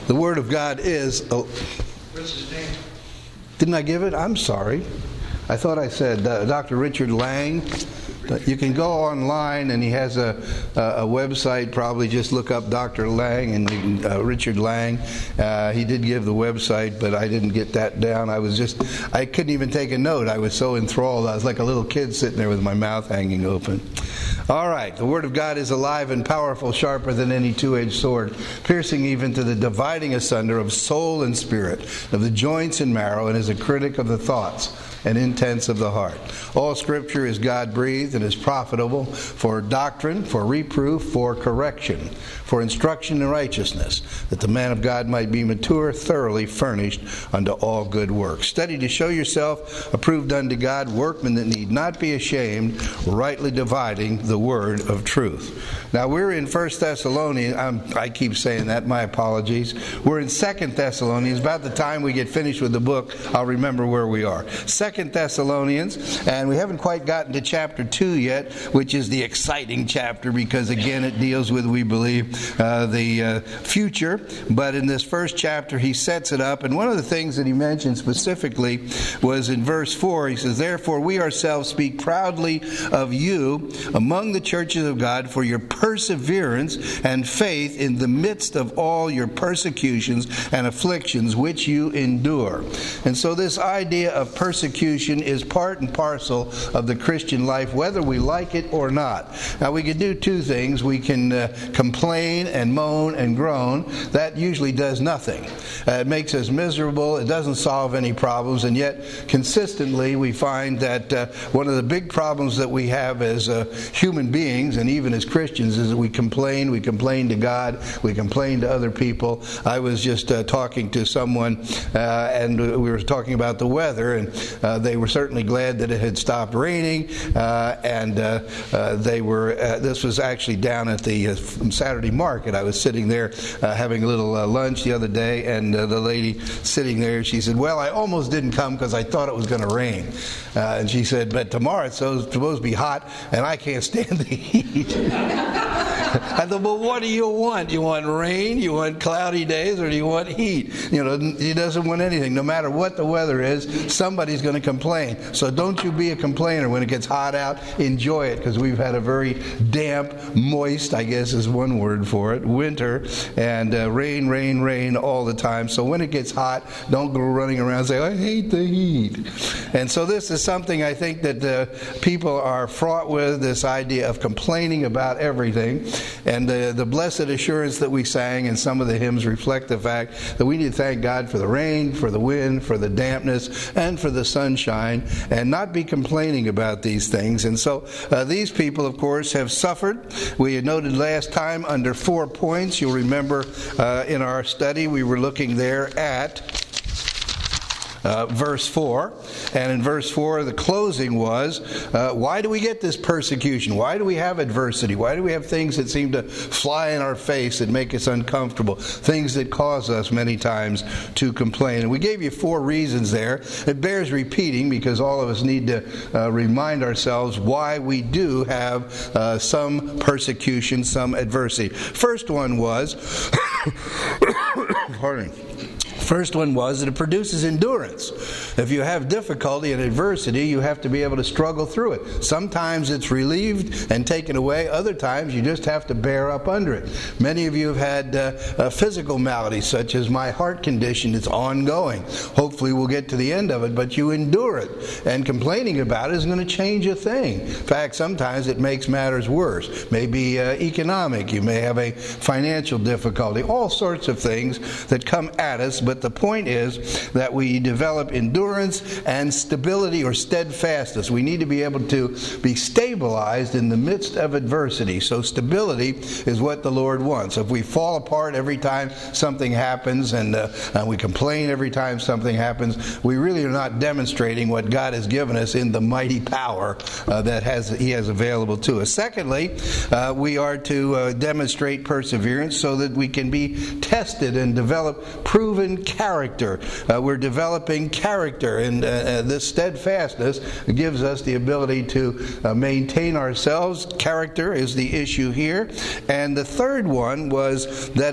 The Word of God is... What's his name? Didn't I give it? I'm sorry. I thought I said Dr. Richard Lang. You can go online, and he has a website. Probably just look up Dr. Lang and Richard Lang. He did give the website, but I didn't get that down. I couldn't even take a note. I was so enthralled. I was like a little kid sitting there with my mouth hanging open. All right. The Word of God is alive and powerful, sharper than any two-edged sword, piercing even to the dividing asunder of soul and spirit, of the joints and marrow, and is a critic of the thoughts and intents of the heart. All Scripture is God-breathed and is profitable for doctrine, for reproof, for correction, for instruction in righteousness, that the man of God might be mature, thoroughly furnished unto all good works. Study to show yourself approved unto God, workmen that need not be ashamed, rightly dividing the word of truth. Now we're in 1 Thessalonians. I keep saying that, my apologies. We're in 2 Thessalonians. About the time we get finished with the book, I'll remember where we are. 2 Thessalonians, and we haven't quite gotten to chapter 2 yet, which is the exciting chapter because, again, it deals with, we believe, the future. But in this first chapter, he sets it up, and one of the things that he mentioned specifically was in verse 4. He says, "Therefore we ourselves speak proudly of you among the churches of God for your perseverance and faith in the midst of all your persecutions and afflictions which you endure." And so this idea of persecution is part and parcel of the Christian life, whether we like it or not. Now, we can do two things. We can complain and moan and groan. That usually does nothing. It makes us miserable. It doesn't solve any problems. And yet, consistently, we find that one of the big problems that we have as human beings, and even as Christians, is that we complain to God, we complain to other people. I was just talking to someone, and we were talking about the weather, and they were certainly glad that it had stopped raining, and they were. This was actually down at the Saturday market. I was sitting there having a little lunch the other day, and the lady sitting there, she said, "Well, I almost didn't come because I thought it was going to rain." And she said, "But tomorrow it's supposed to be hot, and I can't stand the heat." I thought, well, what do you want? You want rain? You want cloudy days? Or do you want heat? You know, he doesn't want anything. No matter what the weather is, somebody's going to complain. So don't you be a complainer. When it gets hot out, enjoy it, because we've had a very damp, moist, I guess is one word for it, winter, and rain all the time. So when it gets hot, don't go running around and say, "I hate the heat." And so this is something I think that people are fraught with, this idea of complaining about everything. And the blessed assurance that we sang and some of the hymns reflect the fact that we need to thank God for the rain, for the wind, for the dampness, and for the sunshine, and not be complaining about these things. And so these people, of course, have suffered. We had noted last time under 4 points. You'll remember in our study we were looking there at verse 4. And in verse 4, the closing was, why do we get this persecution? Why do we have adversity? Why do we have things that seem to fly in our face that make us uncomfortable? Things that cause us many times to complain. And we gave you 4 reasons there. It bears repeating because all of us need to remind ourselves why we do have some persecution, some adversity. First one was, pardon me. First one was that it produces endurance. If you have difficulty and adversity, you have to be able to struggle through it. Sometimes it's relieved and taken away. Other times you just have to bear up under it. Many of you have had physical maladies, such as my heart condition. It's ongoing. Hopefully we'll get to the end of it, but you endure it. And complaining about it isn't going to change a thing. In fact, sometimes it makes matters worse. Maybe economic. You may have a financial difficulty. All sorts of things that come at us, but the point is that we develop endurance and stability or steadfastness. We need to be able to be stabilized in the midst of adversity. So stability is what the Lord wants. If we fall apart every time something happens and we complain every time something happens, we really are not demonstrating what God has given us in the mighty power that He has available to us. Secondly, we are to demonstrate perseverance so that we can be tested and develop proven character. We're developing character, and this steadfastness gives us the ability to maintain ourselves. Character is the issue here. And the third one was that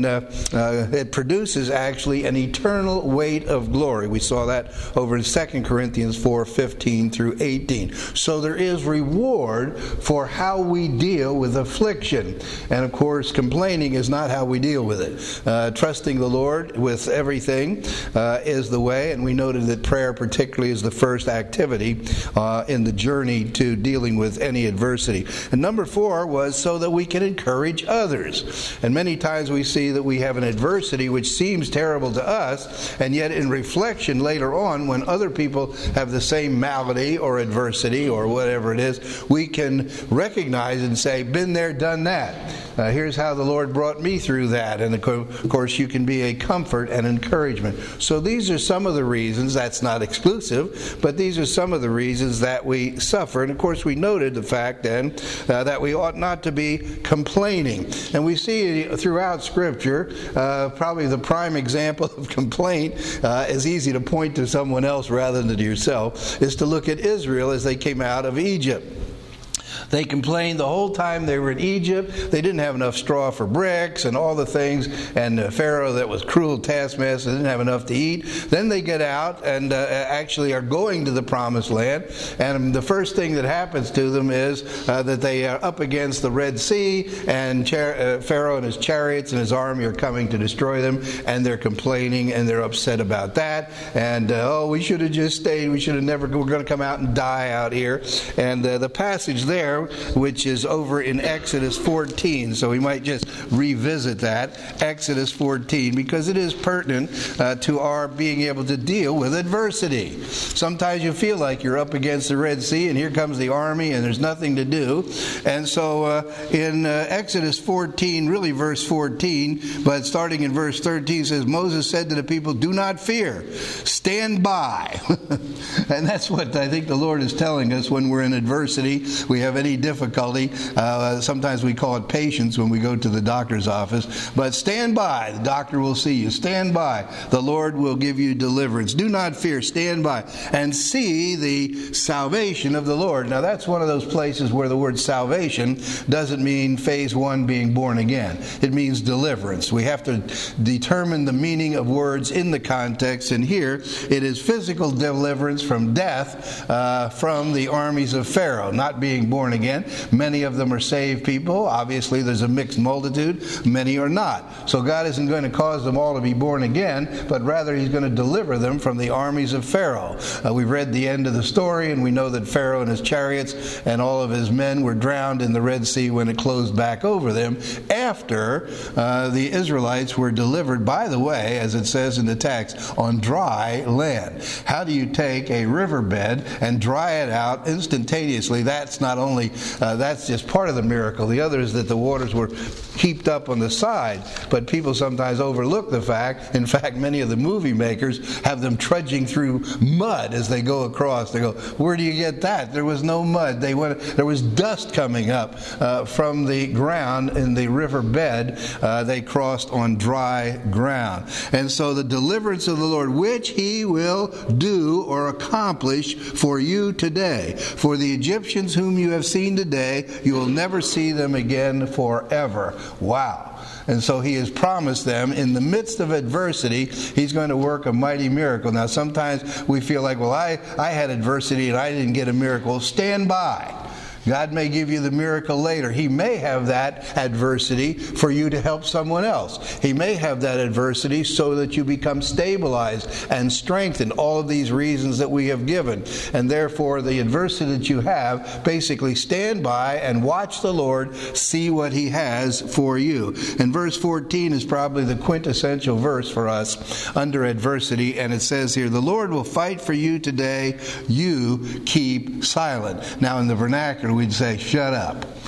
it produces actually an eternal weight of glory. We saw that over in 2 Corinthians 4:15 through 18. So there is reward for how we deal with affliction. And of course, complaining is not how we deal with it. Trusting the Lord with everything is the way, and we noted that prayer particularly is the first activity in the journey to dealing with any adversity. And number 4 was so that we can encourage others. And many times we see that we have an adversity which seems terrible to us, and yet in reflection later on, when other people have the same malady or adversity or whatever it is, we can recognize and say, been there, done that. Here's how the Lord brought me through that. And of course, you can be a comfort and encouragement. So these are some of the reasons. That's not exclusive, but these are some of the reasons that we suffer. And of course, we noted the fact then that we ought not to be complaining. And we see throughout Scripture, probably the prime example of complaint is easy to point to someone else rather than to yourself, is to look at Israel as they came out of Egypt. They complained the whole time they were in Egypt. They didn't have enough straw for bricks and all the things. And Pharaoh, that was cruel taskmaster, didn't have enough to eat. Then they get out and actually are going to the Promised Land. And the first thing that happens to them is that they are up against the Red Sea, and Pharaoh and his chariots and his army are coming to destroy them. And they're complaining and they're upset about that. And, we should have just stayed. We should have never, we're going to come out and die out here. And the passage there, which is over in Exodus 14. So we might just revisit that, Exodus 14, because it is pertinent to our being able to deal with adversity. Sometimes you feel like you're up against the Red Sea, and here comes the army, and there's nothing to do. And so in Exodus 14, really verse 14, but starting in verse 13, says, Moses said to the people, do not fear, stand by. And that's what I think the Lord is telling us when we're in adversity. We have any difficulty. Sometimes we call it patience when we go to the doctor's office. But stand by. The doctor will see you. Stand by. The Lord will give you deliverance. Do not fear. Stand by and see the salvation of the Lord. Now that's one of those places where the word salvation doesn't mean phase 1 being born again. It means deliverance. We have to determine the meaning of words in the context. And here it is physical deliverance from death from the armies of Pharaoh, not being born again. Many of them are saved people. Obviously, there's a mixed multitude. Many are not. So God isn't going to cause them all to be born again, but rather He's going to deliver them from the armies of Pharaoh. We've read the end of the story, and we know that Pharaoh and his chariots and all of his men were drowned in the Red Sea when it closed back over them after the Israelites were delivered, by the way, as it says in the text, on dry land. How do you take a riverbed and dry it out instantaneously? That's not only that's just part of the miracle. The other is that the waters were heaped up on the side. But people sometimes overlook the fact. In fact, many of the movie makers have them trudging through mud as they go across. They go, where do you get that? There was no mud. There was dust coming up from the ground in the river bed. They crossed on dry ground. And so the deliverance of the Lord, which He will do or accomplish for you today. For the Egyptians whom you have seen today, you will never see them again forever. Wow. And so He has promised them in the midst of adversity, He's going to work a mighty miracle. Now sometimes we feel like, well, I had adversity and I didn't get a miracle. Stand by. God may give you the miracle later. He may have that adversity for you to help someone else. He may have that adversity so that you become stabilized and strengthened. All of these reasons that we have given. And therefore, the adversity that you have, basically stand by and watch the Lord see what He has for you. And verse 14 is probably the quintessential verse for us under adversity. And it says here, the Lord will fight for you today. You keep silent. Now in the vernacular, we'd say, shut up.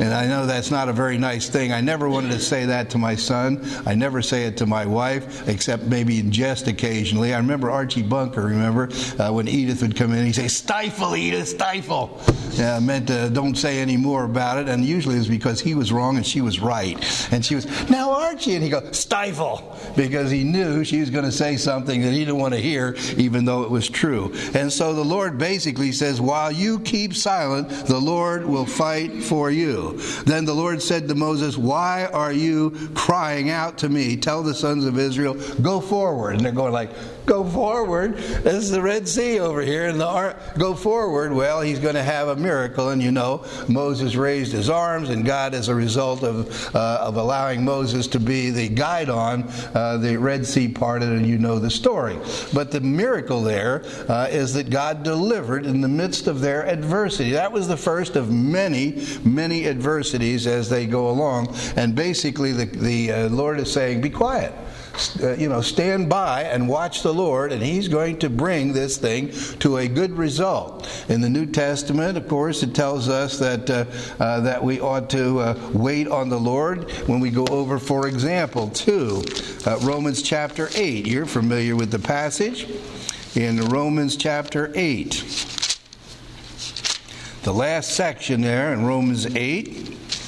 And I know that's not a very nice thing. I never wanted to say that to my son. I never say it to my wife, except maybe in jest occasionally. I remember Archie Bunker, when Edith would come in, he'd say, "Stifle, Edith, stifle." Meant don't say any more about it. And usually it was because he was wrong and she was right. And she was, "Now, Archie," and he goes, "Stifle," because he knew she was going to say something that he didn't want to hear, even though it was true. And so the Lord basically says, while you keep silent, the Lord will fight for you. Then the Lord said to Moses, "Why are you crying out to me? Tell the sons of Israel, go forward." And they're going like, "Go forward? This is the Red Sea over here." And go forward. Well, he's going to have a miracle. And Moses raised his arms, and God, as a result of allowing Moses to be the guide on the Red Sea parted, and you know the story. But the miracle there is that God delivered in the midst of their adversity. That was the first of many, many adversities as they go along. And basically the Lord is saying, be quiet. Stand by and watch the Lord, and He's going to bring this thing to a good result. In the New Testament, of course, it tells us that we ought to wait on the Lord when we go over, for example, to Romans chapter 8. You're familiar with the passage in Romans chapter 8. The last section there in Romans 8.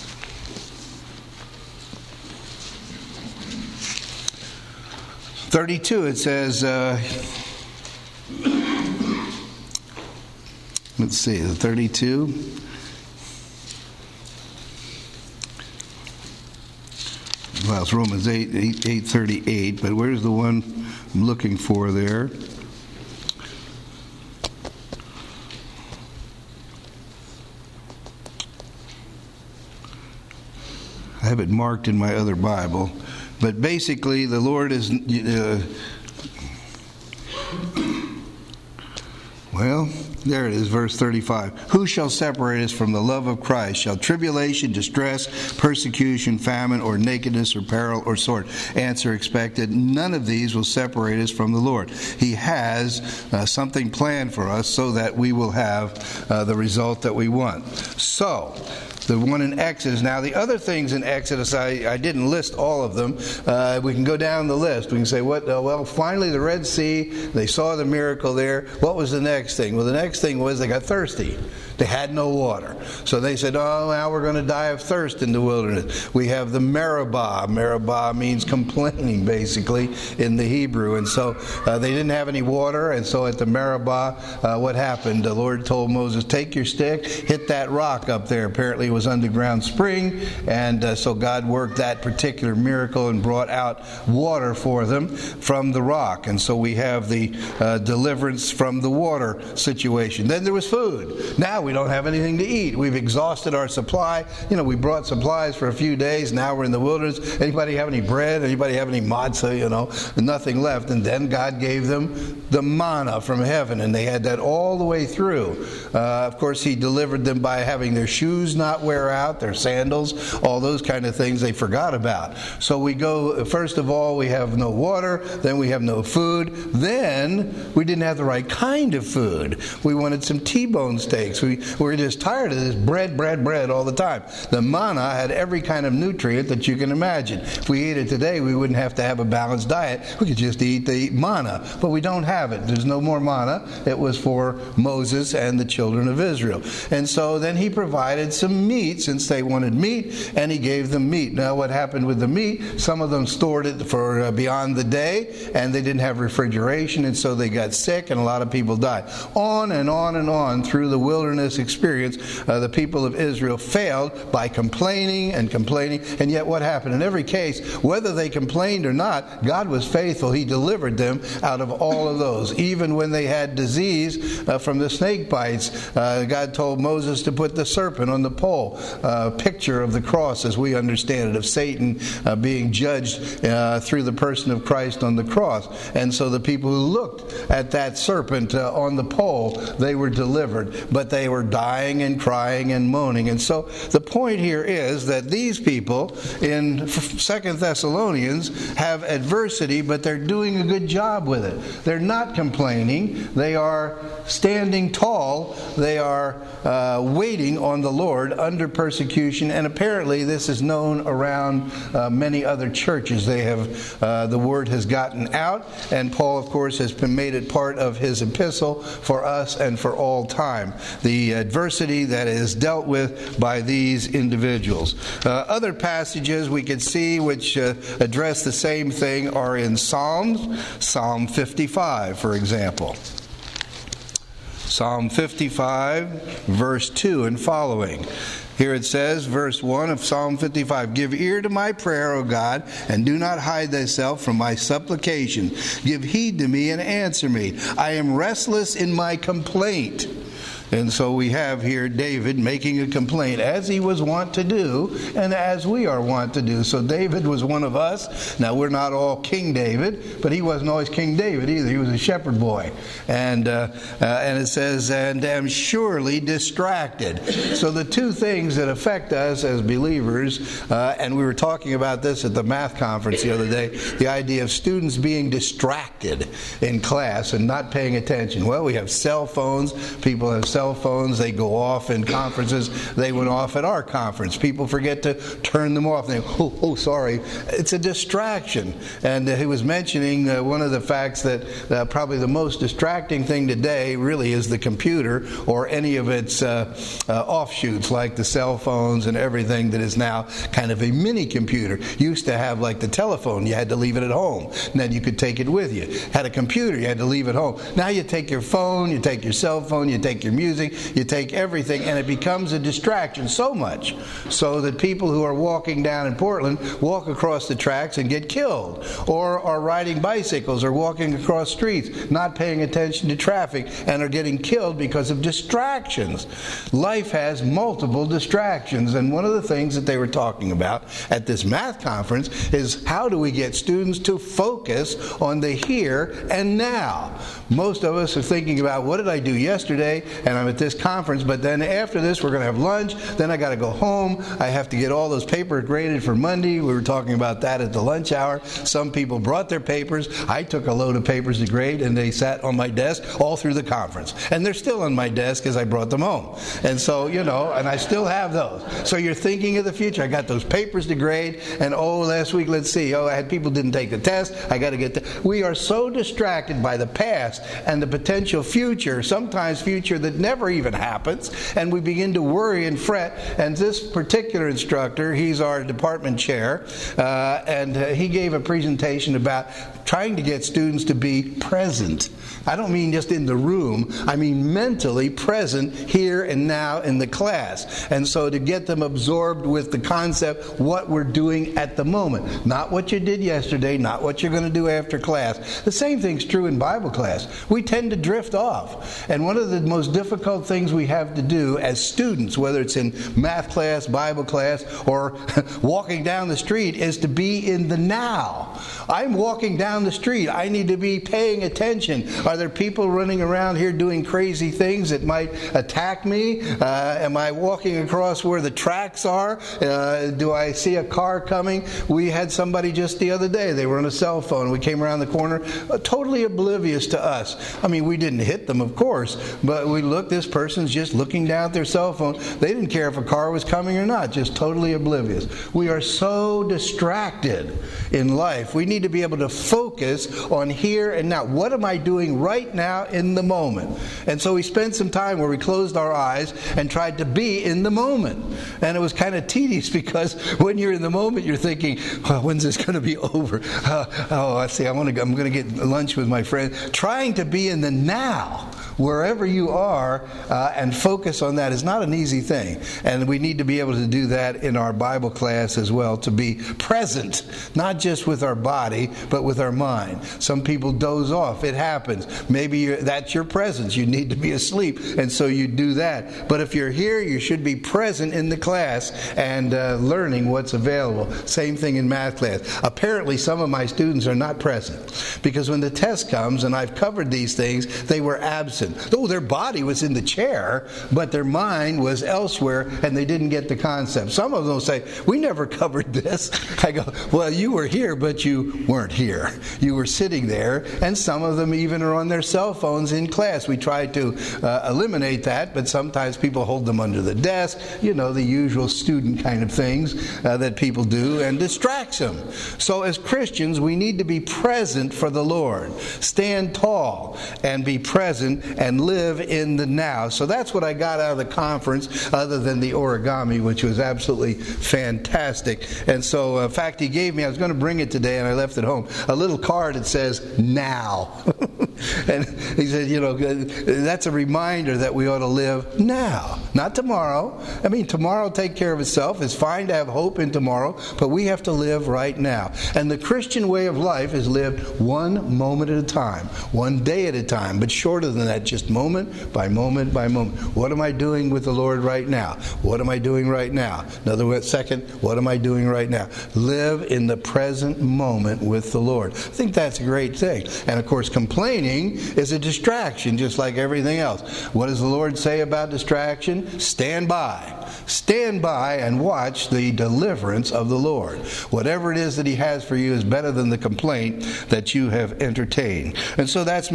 It says, let's see, the 32. Well, it's Romans 8:38, but where's the one I'm looking for there? I have it marked in my other Bible. But basically, the Lord is, there it is, verse 35. Who shall separate us from the love of Christ? Shall tribulation, distress, persecution, famine, or nakedness, or peril, or sword? Answer expected. None of these will separate us from the Lord. He has something planned for us so that we will have the result that we want. So, the one in Exodus. Now, the other things in Exodus, I didn't list all of them. We can go down the list. We can say, finally the Red Sea, they saw the miracle there. What was the next thing? Well, the next thing was they got thirsty. They had no water. So they said, now we're going to die of thirst in the wilderness. We have the Meribah. Meribah means complaining, basically, in the Hebrew. And so they didn't have any water. And so at the Meribah, what happened? The Lord told Moses, take your stick, hit that rock up there. Apparently it was underground spring. And so God worked that particular miracle and brought out water for them from the rock. And so we have the deliverance from the water situation. Then there was food. Now we don't have anything to eat. We've exhausted our supply. We brought supplies for a few days. Now we're in the wilderness. Anybody have any bread? Anybody have any matzah? Nothing left. And then God gave them the manna from heaven, and they had that all the way through. Of course, He delivered them by having their shoes not wear out, their sandals, all those kind of things they forgot about. So we go, first of all, we have no water, then we have no food, then we didn't have the right kind of food. We wanted some T-bone steaks. We were just tired of this bread all the time. The manna had every kind of nutrient that you can imagine. If we ate it today, we wouldn't have to have a balanced diet. We could just eat the manna, but we don't have it. There's no more manna. It was for Moses and the children of Israel. And so then He provided some meat, since they wanted meat, and He gave them meat. Now what happened with the meat? Some of them stored it for beyond the day, and they didn't have refrigeration, and so they got sick, and a lot of people died. On and on and on through the wilderness experience, the people of Israel failed by complaining, and yet what happened? In every case, whether they complained or not, God was faithful. He delivered them out of all of those. Even when they had disease from the snake bites, God told Moses to put the serpent on the pole, a picture of the cross as we understand it, of Satan being judged through the person of Christ on the cross. And so the people who looked at that serpent on the pole, they were delivered. But they were dying and crying and moaning. And so the point here is that these people in 2 Thessalonians have adversity, but they're doing a good job with it. They're not complaining. They are standing tall. They are waiting on the Lord under persecution. And apparently this is known around many other churches. They have the word has gotten out, and Paul, of course, has made it part of his epistle for us and for all time. The adversity that is dealt with by these individuals. Other passages we could see which address the same thing are in Psalms. Psalm 55, for example. Psalm 55, verse 2 and following. Here it says, verse 1 of Psalm 55, "Give ear to my prayer, O God, and do not hide thyself from my supplication. Give heed to me and answer me. I am restless in my complaint." And so we have here David making a complaint, as he was wont to do, and as we are wont to do. So David was one of us. Now, we're not all King David, but he wasn't always King David either. He was a shepherd boy. And it says, "and am surely distracted." So the two things that affect us as believers, and we were talking about this at the math conference the other day, the idea of students being distracted in class and not paying attention. Well, we have cell phones. People have cell phones. They go off in conferences. They went off at our conference. People forget to turn them off. They go, sorry. It's a distraction. And he was mentioning one of the facts that probably the most distracting thing today really is the computer, or any of its offshoots like the cell phones and everything that is now kind of a mini computer. Used to have like the telephone. You had to leave it at home. And then you could take it with you. Had a computer. You had to leave it home. Now you take your phone, you take your cell phone, you take your music, you take everything, and it becomes a distraction, so much so that people who are walking down in Portland walk across the tracks and get killed, or are riding bicycles or walking across streets not paying attention to traffic and are getting killed because of distractions. Life has multiple distractions, and one of the things that they were talking about at this math conference is how do we get students to focus on the here and now. Most of us are thinking about, what did I do yesterday? And I'm at this conference, but then after this we're going to have lunch, then I got to go home, I have to get all those papers graded for Monday. We were talking about that at the lunch hour. Some people brought their papers. I took a load of papers to grade, and they sat on my desk all through the conference. And they're still on my desk because I brought them home. And so, and I still have those. So you're thinking of the future. I got those papers to grade, and last week, let's see, I had people didn't take the test. I got to get We are so distracted by the past and the potential future, sometimes future that never even happens, and we begin to worry and fret. And this particular instructor, he's our department chair, and he gave a presentation about trying to get students to be present. I don't mean just in the room, I mean mentally present here and now in the class. And so to get them absorbed with the concept, what we're doing at the moment. Not what you did yesterday, not what you're going to do after class. The same thing's true in Bible class. We tend to drift off. And one of the most difficult things we have to do as students, whether it's in math class, Bible class, or walking down the street, is to be in the now. I'm walking down the street. I need to be paying attention. Are there people running around here doing crazy things that might attack me? Am I walking across where the tracks are? Do I see a car coming? We had somebody just the other day. They were on a cell phone. We came around the corner, totally oblivious to us. I mean, we didn't hit them, of course, but we looked, this person's just looking down at their cell phone. They didn't care if a car was coming or not, just totally oblivious. We are so distracted in life. We need to be able to focus on here and now. What am I doing right now in the moment? And so we spent some time where we closed our eyes and tried to be in the moment. And it was kind of tedious because when you're in the moment, you're thinking, when's this going to be over? I see, I'm going to get lunch with my friend. Trying to be in the now, wherever you are, and focus on that is not an easy thing. And we need to be able to do that in our Bible class as well, to be present, not just with our body, but with our mind. Some people doze off. It happens. Maybe that's your presence. You need to be asleep, and so you do that. But if you're here, you should be present in the class and learning what's available. Same thing in math class. Apparently, some of my students are not present because when the test comes, and I've covered these things, they were absent. absent. Though their body was in the chair, but their mind was elsewhere, and they didn't get the concept. Some of them will say, we never covered this. I go, well, you were here, but you weren't here. You were sitting there, and some of them even are on their cell phones in class. We try to eliminate that, but sometimes people hold them under the desk, the usual student kind of things that people do, and distracts them. So as Christians, we need to be present for the Lord. Stand tall and be present and live in the now. So that's what I got out of the conference, other than the origami, which was absolutely fantastic. And so, in fact, he gave me, I was going to bring it today, and I left it home, a little card that says, now. And he said, that's a reminder that we ought to live now, not tomorrow. I mean, tomorrow will take care of itself. It's fine to have hope in tomorrow, but we have to live right now. And the Christian way of life is lived one moment at a time, one day at a time, but shorter than that, just moment by moment by moment. What am I doing with the Lord right now? What am I doing right now? Another second, what am I doing right now? Live in the present moment with the Lord. I think that's a great thing. And of course, complaining is a distraction, just like everything else. What does the Lord say about distraction? Stand by. Stand by and watch the deliverance of the Lord. Whatever it is that He has for you is better than the complaint that you have entertained. And so that's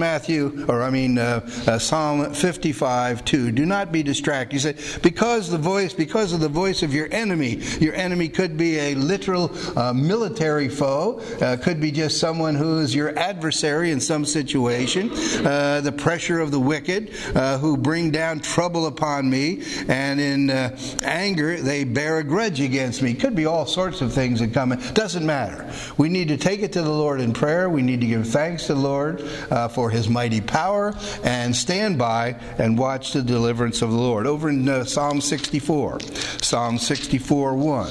Psalm 55:2. Do not be distracted. You say, because of the voice of your enemy could be a literal military foe, could be just someone who is your adversary in some situation, the pressure of the wicked who bring down trouble upon me, and in anger they bear a grudge against me. Could be all sorts of things that come in. Doesn't matter. We need to take it to the Lord in prayer. We need to give thanks to the Lord for His mighty power, and stand by and watch the deliverance of the Lord. Over in Psalm 64, Psalm 64:1.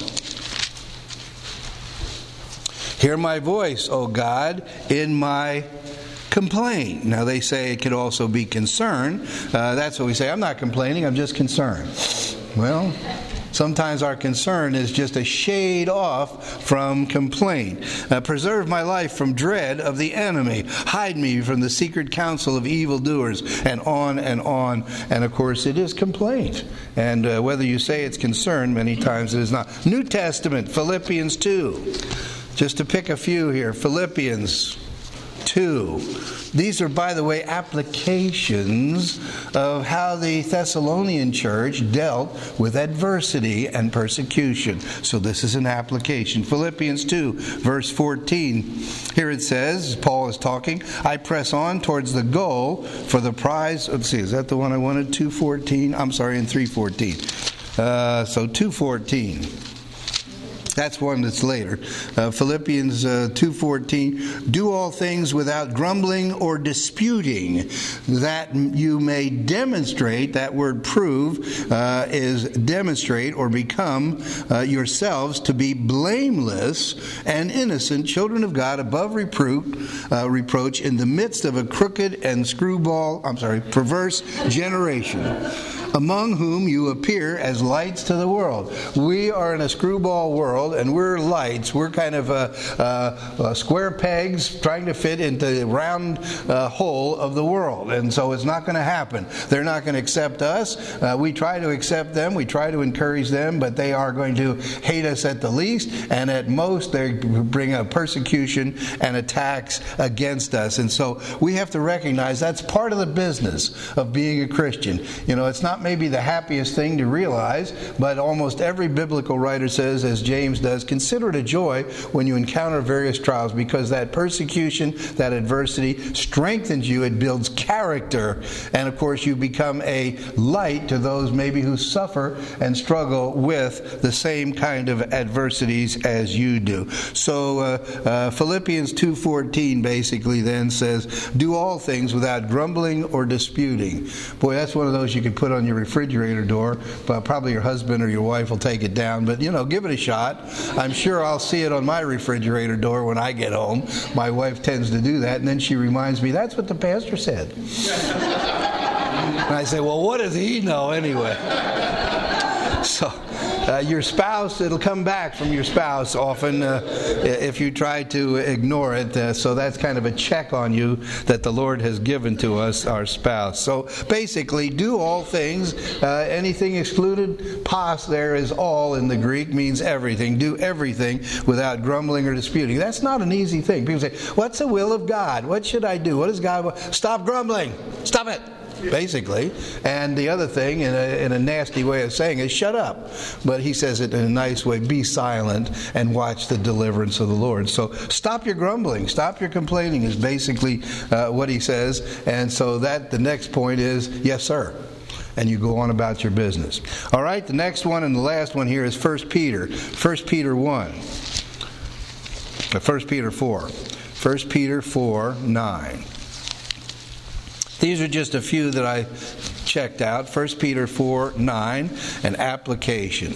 Hear my voice, O God, in my complaint. Now they say it could also be concern. That's what we say. I'm not complaining, I'm just concerned. Well, sometimes our concern is just a shade off from complaint. Preserve my life from dread of the enemy. Hide me from the secret counsel of evildoers. And on and on. And of course it is complaint. And whether you say it's concern, many times it is not. New Testament, Philippians 2. Just to pick a few here. Philippians 2. These are, by the way, applications of how the Thessalonian church dealt with adversity and persecution. So this is an application. Philippians 2, verse 14. Here it says, Paul is talking, I press on towards the goal for the prize. Let's see, is that the one I wanted? 2:14? I'm sorry, in 3:14. So 2:14. That's one that's later. Philippians 2:14. Do all things without grumbling or disputing, that you may demonstrate, that word prove is demonstrate or become yourselves to be blameless and innocent, children of God, above reproach in the midst of a crooked and perverse generation, among whom you appear as lights to the world. We are in a screwball world, and we're lights. We're kind of square pegs trying to fit into the round hole of the world. And so it's not going to happen. They're not going to accept us. We try to accept them. We try to encourage them, but they are going to hate us at the least, and at most they bring a persecution and attacks against us. And so we have to recognize that's part of the business of being a Christian. It's not maybe the happiest thing to realize, but almost every biblical writer says, as James does, consider it a joy when you encounter various trials, because that persecution, that adversity strengthens you. It builds character, and of course you become a light to those maybe who suffer and struggle with the same kind of adversities as you do. So Philippians 2:14 basically then says, do all things without grumbling or disputing. Boy, that's one of those you could put on your refrigerator door, but probably your husband or your wife will take it down. But give it a shot. I'm sure I'll see it on my refrigerator door when I get home. My wife tends to do that, and then she reminds me, that's what the pastor said. And I say, well, what does he know anyway? So Your spouse, it'll come back from your spouse often if you try to ignore it. So that's kind of a check on you that the Lord has given to us, our spouse. So basically, do all things. Anything excluded, pas there is all in the Greek, means everything. Do everything without grumbling or disputing. That's not an easy thing. People say, what's the will of God? What should I do? What does God want? Stop grumbling. Stop it. Basically. And the other thing, in a nasty way of saying it, shut up. But he says it in a nice way, be silent and watch the deliverance of the Lord. So stop your grumbling, stop your complaining is basically what he says. And so that the next point is, yes, sir. And you go on about your business. All right, the next one and the last one here is 1 Peter. 1 Peter 1. 1 Peter 4. 1 Peter 4, 9. These are just a few that I checked out. 1 Peter 4, 9, an application.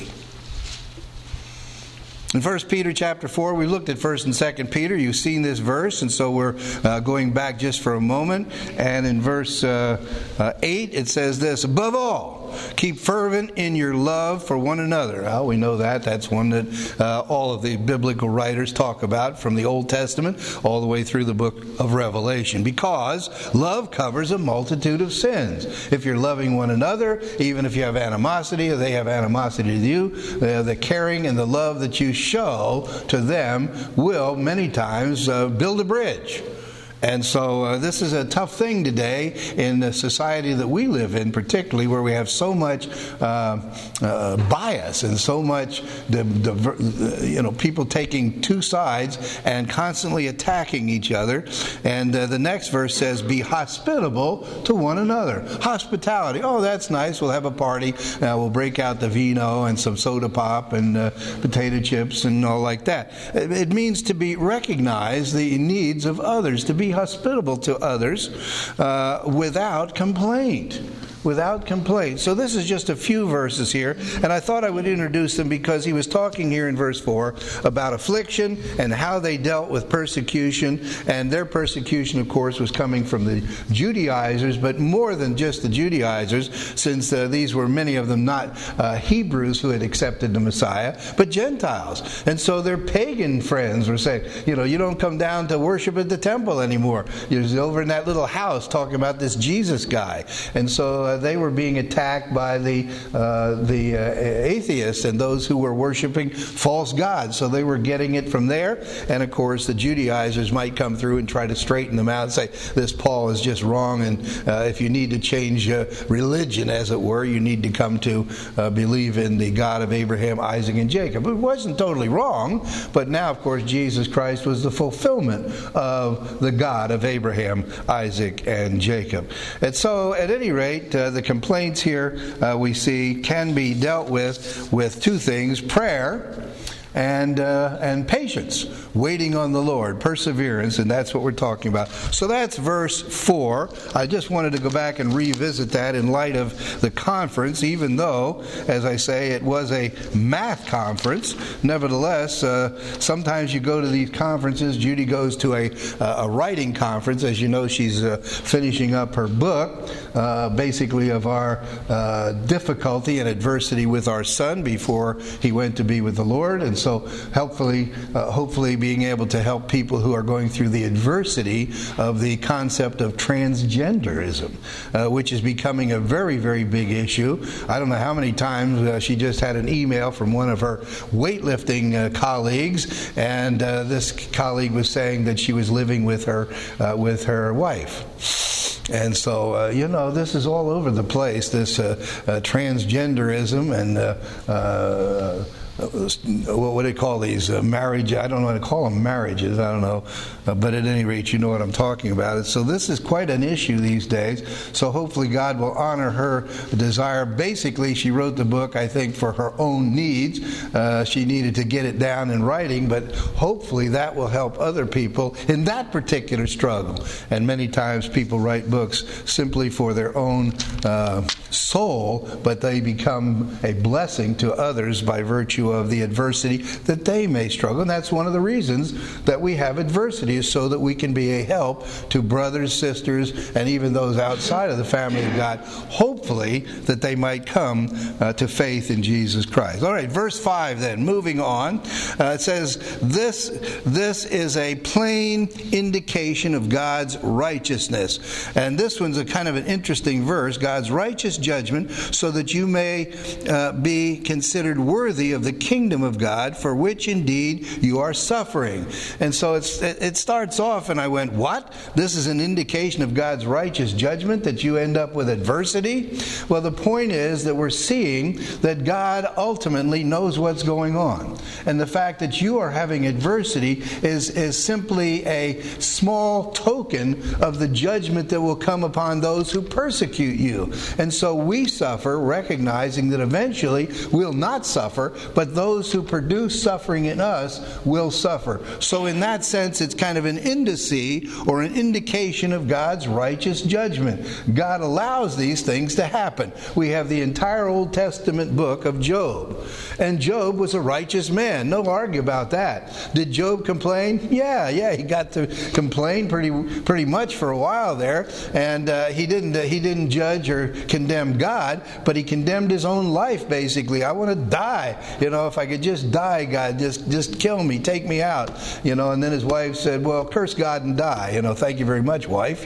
In 1 Peter chapter 4, we looked at 1 and 2 Peter. You've seen this verse, and so we're going back just for a moment. And in verse 8, it says this, above all, keep fervent in your love for one another. Well, we know that. That's one that all of the biblical writers talk about from the Old Testament all the way through the book of Revelation. Because love covers a multitude of sins. If you're loving one another, even if you have animosity or they have animosity to you, the caring and the love that you show to them will many times build a bridge. And so this is a tough thing today in the society that we live in, particularly where we have so much bias and so much people taking two sides and constantly attacking each other. And the next verse says, be hospitable to one another. Hospitality. Oh, that's nice. We'll have a party. We'll break out the vino and some soda pop and potato chips and all like that. It means to recognize the needs of others, to be hospitable to others without complaint. Without complaint. So this is just a few verses here, and I thought I would introduce them because he was talking here in verse 4 about affliction and how they dealt with persecution, and their persecution, of course, was coming from the Judaizers, but more than just the Judaizers, since these were many of them not Hebrews who had accepted the Messiah, but Gentiles. And so their pagan friends were saying, you don't come down to worship at the temple anymore. You're over in that little house talking about this Jesus guy. And so they were being attacked by the atheists and those who were worshiping false gods. So they were getting it from there. And of course, the Judaizers might come through and try to straighten them out and say, this Paul is just wrong. And if you need to change religion, as it were, you need to come to believe in the God of Abraham, Isaac, and Jacob. It wasn't totally wrong. But now, of course, Jesus Christ was the fulfillment of the God of Abraham, Isaac, and Jacob. And so, at any rate, the complaints here we see can be dealt with two things: prayer and patience, waiting on the Lord, perseverance, and that's what we're talking about. So that's verse 4. I just wanted to go back and revisit that in light of the conference, even though, as I say, it was a math conference. Nevertheless, sometimes you go to these conferences. Judy goes to a writing conference. As you know, she's finishing up her book, basically of our difficulty and adversity with our son before he went to be with the Lord. And so hopefully being able to help people who are going through the adversity of the concept of transgenderism, which is becoming a very, very big issue. I don't know how many times she just had an email from one of her weightlifting colleagues, and this colleague was saying that she was living with her wife. And so, this is all over the place, this transgenderism and what do they call these? Marriage? I don't know what to call them, marriages. I don't know. But at any rate, you know what I'm talking about. And so this is quite an issue these days. So hopefully God will honor her desire. Basically, she wrote the book, I think, for her own needs. She needed to get it down in writing, but hopefully that will help other people in that particular struggle. And many times people write books simply for their own soul, but they become a blessing to others by virtue issue of the adversity that they may struggle. And that's one of the reasons that we have adversity, is so that we can be a help to brothers, sisters, and even those outside of the family of God, hopefully that they might come to faith in Jesus Christ. All right, verse 5 then, moving on. It says, this is a plain indication of God's righteousness. And this one's a kind of an interesting verse, God's righteous judgment, so that you may be considered worthy of the kingdom of God, for which indeed you are suffering. And so it starts off, and I went, what? This is an indication of God's righteous judgment, that you end up with adversity? Well, the point is that we're seeing that God ultimately knows what's going on. And the fact that you are having adversity is simply a small token of the judgment that will come upon those who persecute you. And so we suffer, recognizing that eventually we'll not suffer, but those who produce suffering in us will suffer. So in that sense, it's kind of an indice or an indication of God's righteous judgment. God allows these things to happen. We have the entire Old Testament book of Job. And Job was a righteous man. No argue about that. Did Job complain? Yeah, he got to complain pretty much for a while there. And he didn't judge or condemn God, but he condemned his own life, basically. I want to die. If I could just die, God, just kill me, take me out. And then his wife said, well, curse God and die. Thank you very much, wife.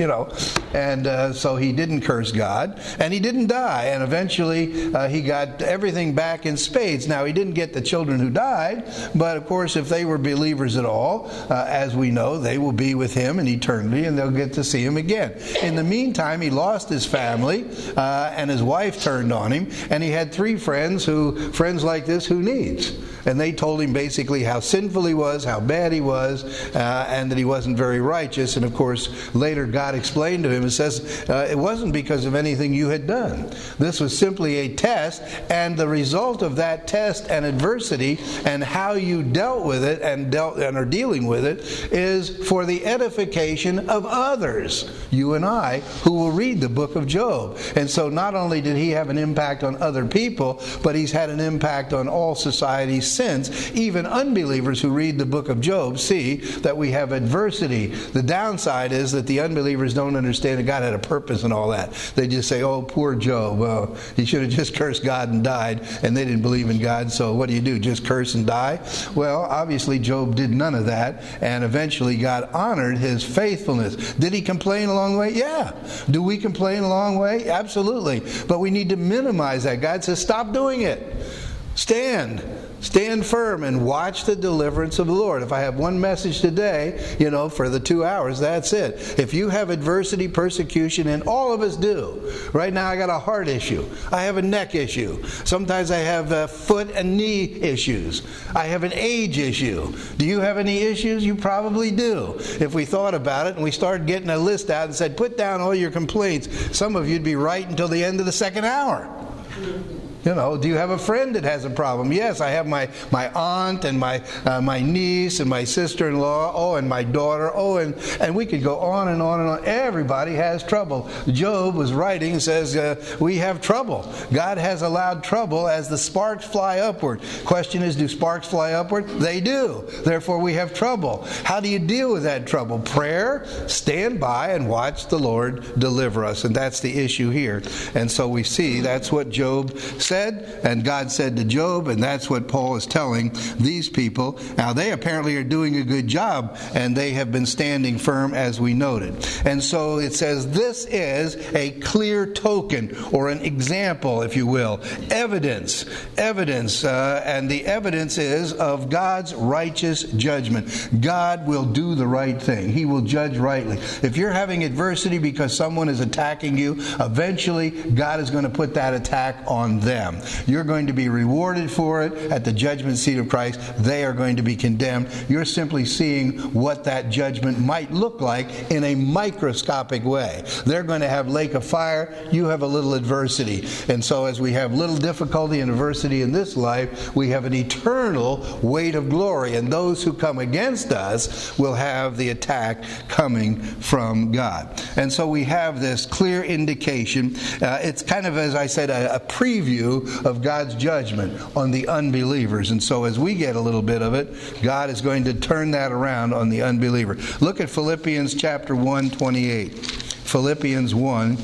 And so he didn't curse God, and he didn't die. And eventually he got everything back in spades. Now, he didn't get the children who died, but of course, if they were believers at all, as we know, they will be with him in eternity, and they'll get to see him again. In the meantime, he lost his family, and his wife turned on him, and he had 3 friends like this, who needs? And they told him basically how sinful he was, how bad he was, and that he wasn't very righteous. And of course, later God explained to him and says, it wasn't because of anything you had done. This was simply a test, and the result of that test and adversity and how you dealt with it and are dealing with it is for the edification of others, you and I, who will read the book of Job. And so not only did he have an impact on other people, but he's had an impact on all society since. Even unbelievers who read the book of Job see that we have adversity. The downside is that the unbelievers don't understand that God had a purpose and all that. They just say, oh, poor Job. Well, he should have just cursed God and died, and they didn't believe in God, so what do? Just curse and die? Well, obviously Job did none of that, and eventually God honored his faithfulness. Did he complain along the way? Yeah. Do we complain along the way? Absolutely. But we need to minimize that. God says, stop doing it. Stand firm and watch the deliverance of the Lord. If I have one message today, for the 2 hours, that's it. If you have adversity, persecution, and all of us do. Right now I got a heart issue. I have a neck issue. Sometimes I have foot and knee issues. I have an age issue. Do you have any issues? You probably do. If we thought about it and we started getting a list out and said, put down all your complaints, some of you'd be right until the end of the second hour. Do you have a friend that has a problem? Yes, I have my aunt and my niece and my sister-in-law, and my daughter, and we could go on and on and on. Everybody has trouble. Job was writing and says, we have trouble. God has allowed trouble as the sparks fly upward. Question is, do sparks fly upward? They do. Therefore, we have trouble. How do you deal with that trouble? Prayer, stand by and watch the Lord deliver us. And that's the issue here. And so we see that's what Job said, and God said to Job, and that's what Paul is telling these people. Now, they apparently are doing a good job, and they have been standing firm, as we noted. And so it says this is a clear token, or an example, if you will, evidence, and the evidence is of God's righteous judgment. God will do the right thing. He will judge rightly. If you're having adversity because someone is attacking you, eventually God is going to put that attack on them. You're going to be rewarded for it at the judgment seat of Christ. They are going to be condemned. You're simply seeing what that judgment might look like in a microscopic way. They're going to have lake of fire. You have a little adversity. And so as we have little difficulty and adversity in this life, we have an eternal weight of glory. And those who come against us will have the attack coming from God. And so we have this clear indication. It's kind of, as I said, a preview view of God's judgment on the unbelievers. And so as we get a little bit of it, God is going to turn that around on the unbeliever. Look at Philippians chapter 1, 28. Philippians 1.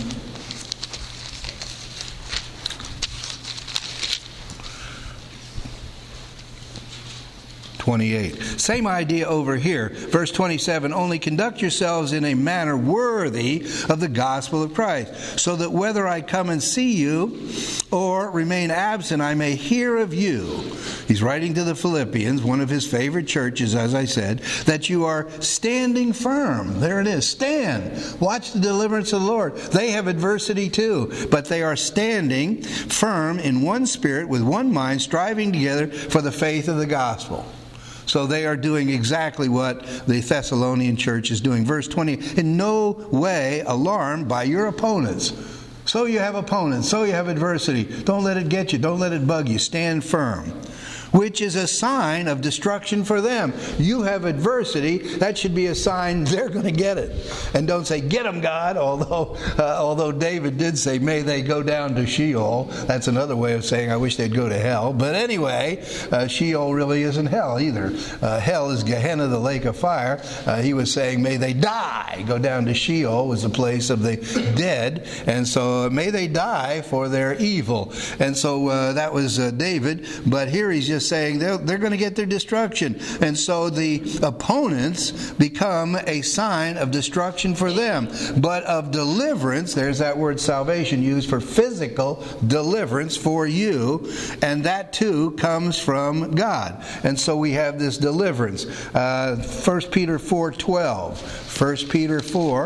Same idea over here. Verse 27, only conduct yourselves in a manner worthy of the gospel of Christ, so that whether I come and see you or remain absent, I may hear of you. He's writing to the Philippians, one of his favorite churches, as I said, that you are standing firm. There it is. Stand. Watch the deliverance of the Lord. They have adversity too, but they are standing firm in one spirit, with one mind, striving together for the faith of the gospel. So they are doing exactly what the Thessalonian church is doing. Verse 20, in no way alarmed by your opponents. So you have opponents, so you have adversity. Don't let it get you. Don't let it bug you. Stand firm. Which is a sign of destruction for them. You have adversity, that should be a sign they're going to get it. And don't say, get them, God, although David did say, may they go down to Sheol. That's another way of saying, I wish they'd go to hell. But anyway, Sheol really isn't hell either. Hell is Gehenna, the lake of fire. He was saying, may they die. Go down to Sheol was the place of the dead. And so may they die for their evil. And so that was David. But here he's just saying they're going to get their destruction. And so the opponents become a sign of destruction for them. But of deliverance, there's that word salvation used for physical deliverance for you. And that too comes from God. And so we have this deliverance. 1 Peter 4:12. 1 Peter 4.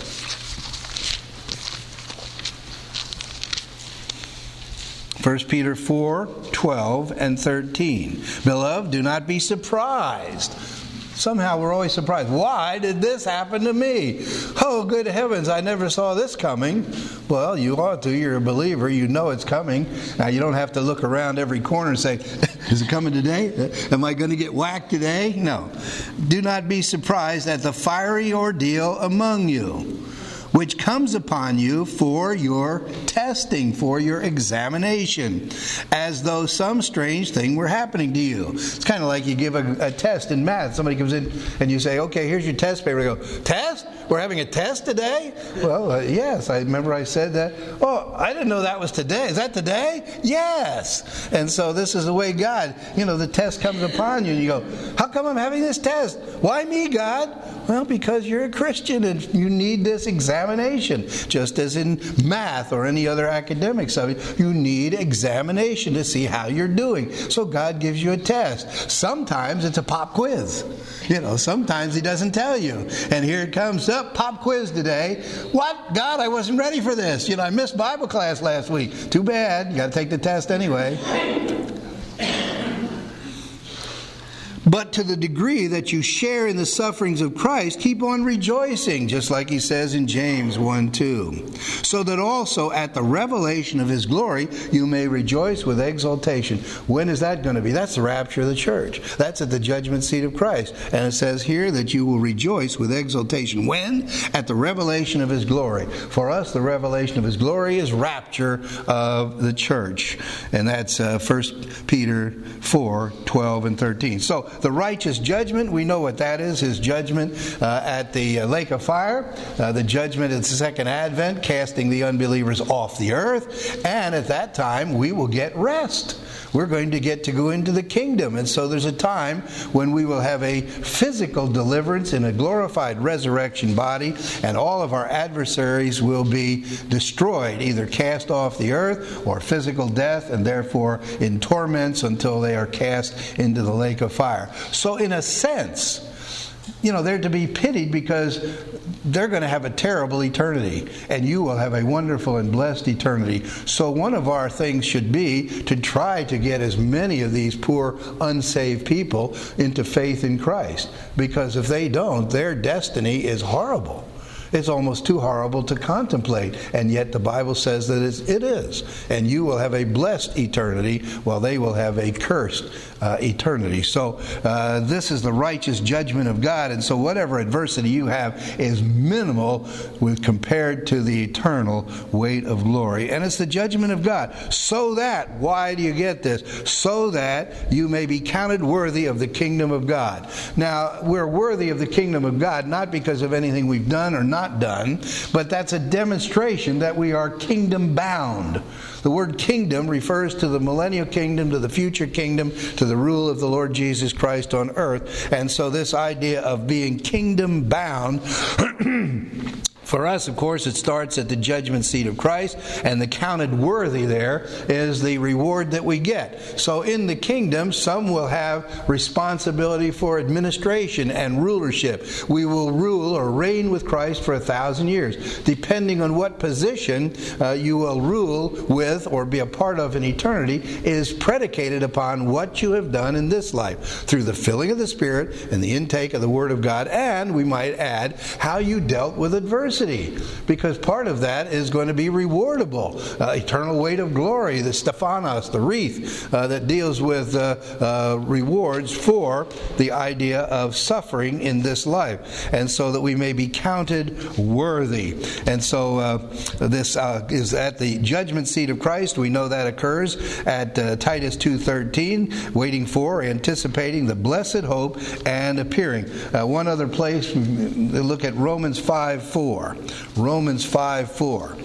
First Peter 4, 12 and 13. Beloved, do not be surprised. Somehow we're always surprised. Why did this happen to me? Oh, good heavens, I never saw this coming. Well, you ought to. You're a believer. You know it's coming. Now, you don't have to look around every corner and say, is it coming today? Am I going to get whacked today? No. Do not be surprised at the fiery ordeal among you, which comes upon you for your testing, for your examination, as though some strange thing were happening to you. It's kind of like you give a test in math. Somebody comes in and you say, okay, here's your test paper. They go, test? We're having a test today? Well, yes, I remember I said that. Oh, I didn't know that was today. Is that today? Yes. And so this is the way God, the test comes upon you and you go, how come I'm having this test? Why me, God? Well, because you're a Christian and you need this examination. Just as in math or any other academic subject, you need examination to see how you're doing. So God gives you a test. Sometimes it's a pop quiz. Sometimes He doesn't tell you. And here it comes up, pop quiz today. What? God, I wasn't ready for this. I missed Bible class last week. Too bad. You got to take the test anyway. But to the degree that you share in the sufferings of Christ, keep on rejoicing, just like he says in James 1:2. So that also at the revelation of His glory, you may rejoice with exultation. When is that going to be? That's the rapture of the church. That's at the judgment seat of Christ. And it says here that you will rejoice with exultation. When? At the revelation of His glory. For us, the revelation of His glory is rapture of the church. And that's 1 Peter 4:12 and 13. So the righteous judgment, we know what that is. His judgment at the lake of fire. The judgment at the second advent, casting the unbelievers off the earth. And at that time, we will get rest. We're going to get to go into the kingdom. And so there's a time when we will have a physical deliverance in a glorified resurrection body. And all of our adversaries will be destroyed, either cast off the earth or physical death, and therefore in torments until they are cast into the lake of fire. So in a sense, they're to be pitied because they're going to have a terrible eternity, and you will have a wonderful and blessed eternity. So one of our things should be to try to get as many of these poor unsaved people into faith in Christ, because if they don't, their destiny is horrible. It's almost too horrible to contemplate. And yet the Bible says that it is. And you will have a blessed eternity while they will have a cursed eternity. So this is the righteous judgment of God. And so whatever adversity you have is minimal compared to the eternal weight of glory. And it's the judgment of God. So that, why do you get this? So that you may be counted worthy of the kingdom of God. Now, we're worthy of the kingdom of God not because of anything we've done or not done, but that's a demonstration that we are kingdom bound. The word kingdom refers to the millennial kingdom, to the future kingdom, to the rule of the Lord Jesus Christ on earth. And so this idea of being kingdom bound for us, of course, it starts at the judgment seat of Christ, and the counted worthy there is the reward that we get. So in the kingdom, some will have responsibility for administration and rulership. We will rule or reign with Christ for 1,000 years. Depending on what position you will rule with or be a part of in eternity is predicated upon what you have done in this life, through the filling of the Spirit and the intake of the Word of God, and we might add, how you dealt with adversity. Because part of that is going to be rewardable. Eternal weight of glory, the Stephanos, the wreath that deals with rewards for the idea of suffering in this life. And so that we may be counted worthy. And so this is at the judgment seat of Christ. We know that occurs at Titus 2:13, waiting for, anticipating the blessed hope and appearing. One other place, look at Romans 5:4. Romans 5:4.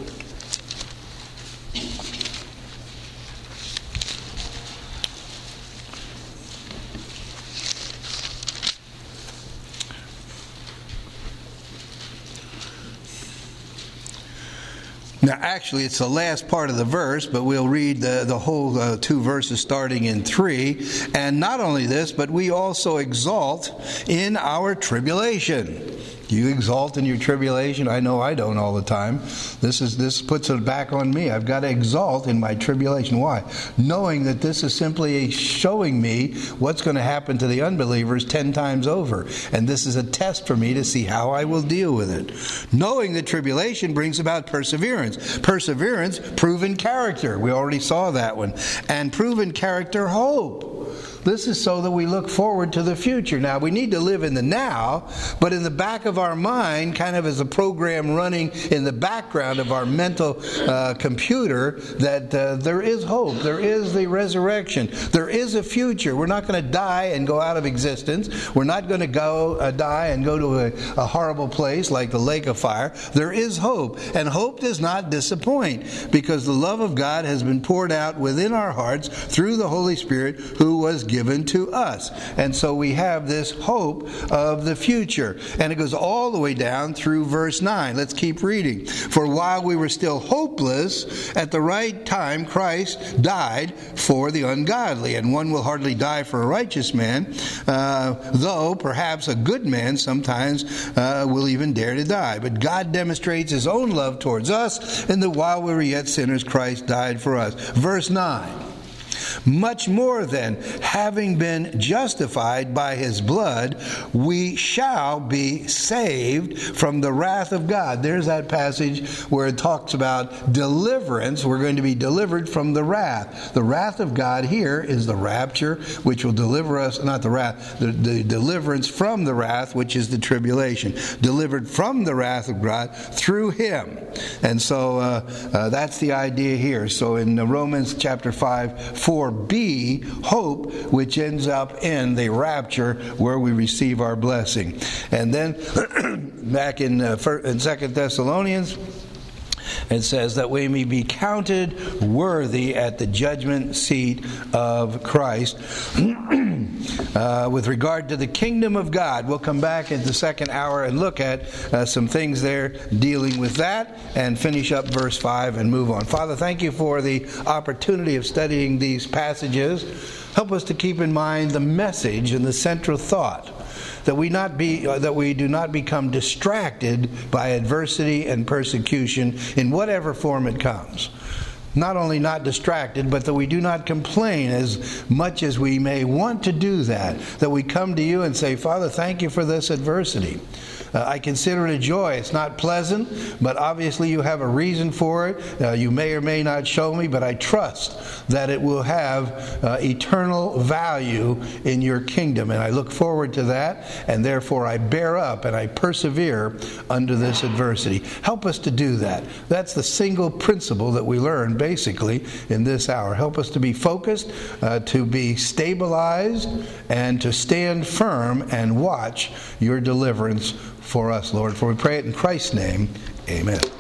Now, actually, it's the last part of the verse, but we'll read the whole 2 verses starting in 3. And not only this, but we also exalt in our tribulation. You exalt in your tribulation? I know I don't all the time. This puts it back on me. I've got to exalt in my tribulation. Why? Knowing that this is simply showing me what's going to happen to the unbelievers 10 times over. And this is a test for me to see how I will deal with it. Knowing that tribulation brings about perseverance. Perseverance, proven character. We already saw that one. And proven character, hope. This is so that we look forward to the future. Now, we need to live in the now, but in the back of our mind, kind of as a program running in the background of our mental computer, that there is hope. There is the resurrection. There is a future. We're not going to die and go out of existence. We're not going to go die and go to a horrible place like the lake of fire. There is hope, and hope does not disappoint, because the love of God has been poured out within our hearts through the Holy Spirit who was given to us. And so we have this hope of the future. And it goes all the way down through verse 9. Let's keep reading. For while we were still hopeless, at the right time Christ died for the ungodly. And one will hardly die for a righteous man, though perhaps a good man sometimes will even dare to die. But God demonstrates His own love towards us, in that while we were yet sinners, Christ died for us. Verse 9. Much more then, having been justified by His blood, we shall be saved from the wrath of God. There's that passage where it talks about deliverance. We're going to be delivered from the wrath. The wrath of God here is the rapture, which will deliver us, not the wrath, the deliverance from the wrath, which is the tribulation. Delivered from the wrath of God through Him. And so that's the idea here. So in Romans chapter 5:4b, hope, which ends up in the rapture where we receive our blessing. And then back in 2 Thessalonians, it says that we may be counted worthy at the judgment seat of Christ. With regard to the kingdom of God, we'll come back in the second hour and look at some things there dealing with that, and finish up verse 5 and move on. Father, thank you for the opportunity of studying these passages. Help us to keep in mind the message and the central thought, that we do not become distracted by adversity and persecution in whatever form it comes. not only not distracted, but that we do not complain as much as we may want to do that we come to you and say, Father, thank you for this adversity. I consider it a joy. It's not pleasant, but obviously you have a reason for it. You may or may not show me, but I trust that it will have eternal value in your kingdom. And I look forward to that, and therefore I bear up and I persevere under this adversity. Help us to do that. That's the single principle that we learn basically in this hour. Help us to be focused, to be stabilized, and to stand firm and watch your deliverance for us, Lord. For we pray it in Christ's name. Amen.